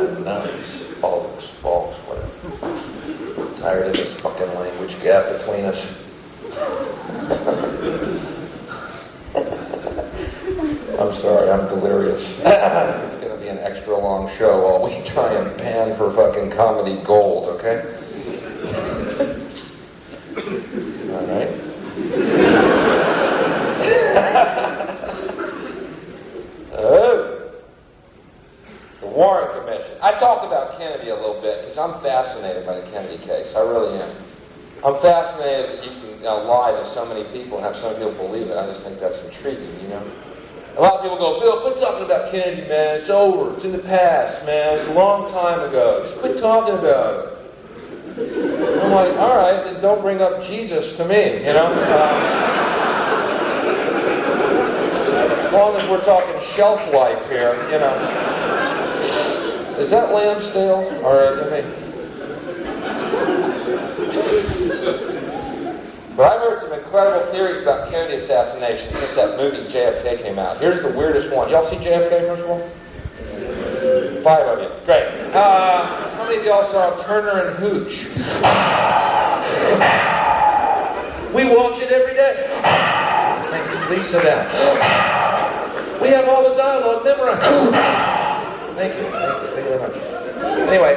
nuts, bollocks, whatever. Tired of this fucking language gap between us. I'm sorry, I'm delirious. It's going to be an extra long show while we try and pan for fucking comedy gold, okay? All right. The Warren Commission. I talked about Kennedy a little bit because I'm fascinated by the Kennedy case. I really am. I'm fascinated that you can lie to so many people and have so many people believe it. I just think that's intriguing, you know? A lot of people go, Bill, quit talking about Kennedy, man. It's over. It's in the past, man. It's a long time ago. Just quit talking about it. I'm like, all right, then don't bring up Jesus to me, you know? As long as we're talking shelf life here, you know. Is that lamb stale? Or is it me? But I've heard some incredible theories about Kennedy assassination since that movie JFK came out. Here's the weirdest one. Y'all see JFK, first of all? 5 of you. Great. How many of y'all saw Turner and Hooch? We watch it every day. Thank you. Please sit down. We have all the dialogue memorized. Thank you. Thank you very much. Anyway,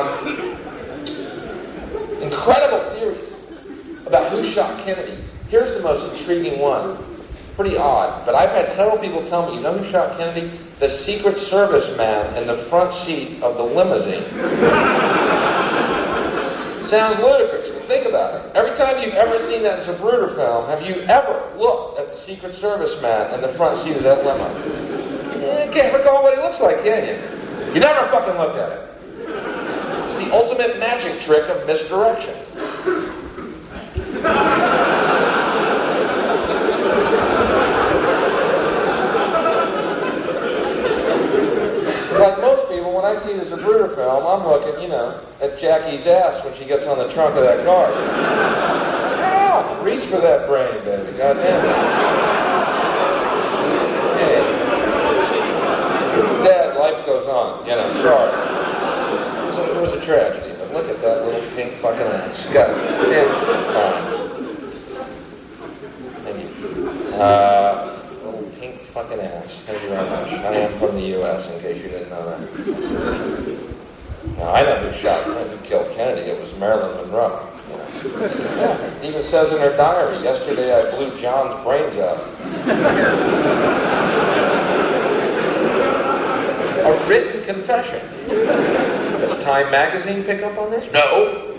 incredible theories about who shot Kennedy. Here's the most intriguing one. Pretty odd, but I've had several people tell me, you know who shot Kennedy? The Secret Service man in the front seat of the limousine. Sounds ludicrous, but think about it. Every time you've ever seen that Zapruder film, have you ever looked at the Secret Service man in the front seat of that limo? You can't recall what he looks like, can you? You never fucking looked at it. It's the ultimate magic trick of misdirection. Like most people, when I see the Zapruder film, I'm looking, you know, at Jackie's ass when she gets on the trunk of that car. Ow! Reach for that brain, baby. God damn it. Hey. It's dead. Life goes on. You know, sorry. It was a tragedy. But look at that little pink fucking ass. God damn it. Thank you. Little pink fucking ass. Thank you very much. I am from the U.S., in case you didn't know that. Now, I know who shot Kennedy, who killed Kennedy. It was Marilyn Monroe. You know. Yeah, it even says in her diary, yesterday I blew John's brains out. A written confession. Does Time magazine pick up on this? No.